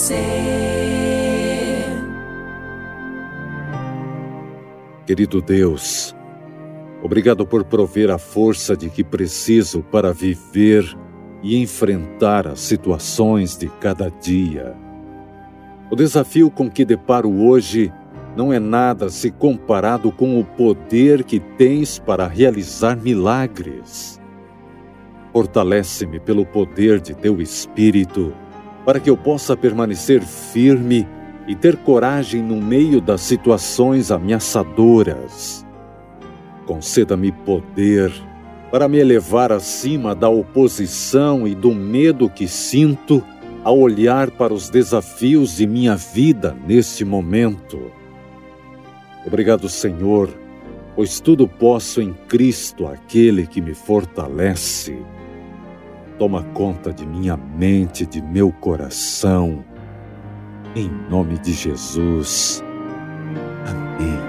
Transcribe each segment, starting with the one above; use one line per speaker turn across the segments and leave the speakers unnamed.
Querido Deus, obrigado por prover a força de que preciso para viver e enfrentar as situações de cada dia. O desafio com que deparo hoje não é nada se comparado com o poder que tens para realizar milagres. Fortalece-me pelo poder de teu Espírito, para que eu possa permanecer firme e ter coragem no meio das situações ameaçadoras. Conceda-me poder para me elevar acima da oposição e do medo que sinto ao olhar para os desafios de minha vida nesse momento. Obrigado, Senhor, pois tudo posso em Cristo, aquele que me fortalece. Toma conta de minha mente, de meu coração. Em nome de Jesus. Amém.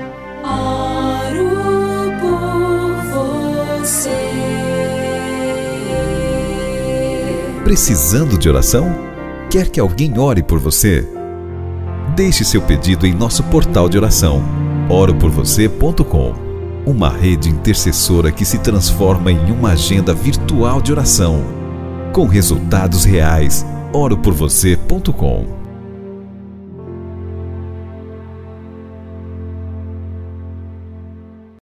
Oro por você.
Precisando de oração? Quer que alguém ore por você? Deixe seu pedido em nosso portal de oração, oroporvocê.com. Uma rede intercessora que se transforma em uma agenda virtual de oração, com resultados reais. oroporvocê.com.